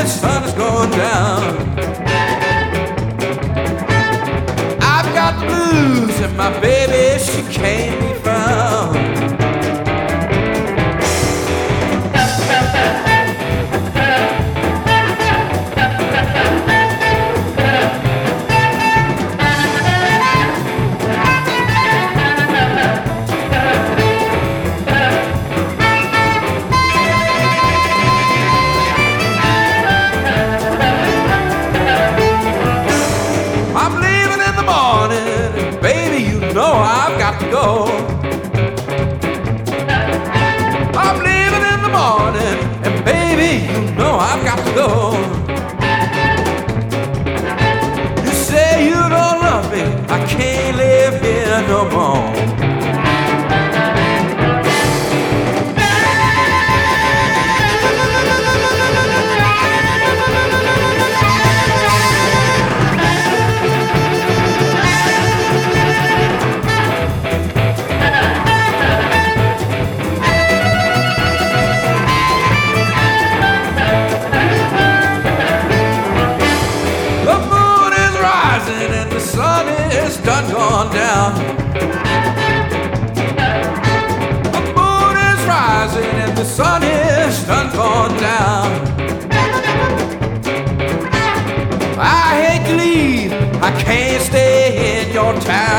sun is going down. I've got the blues and my baby, she can't be found. No, I've got to go. I'm leaving in the morning, and baby, you know I've got to go. You say you don't love me, I can't live here no more. Done gone down. The moon is rising and the sun is done gone down. I hate to leave, I can't stay in your town.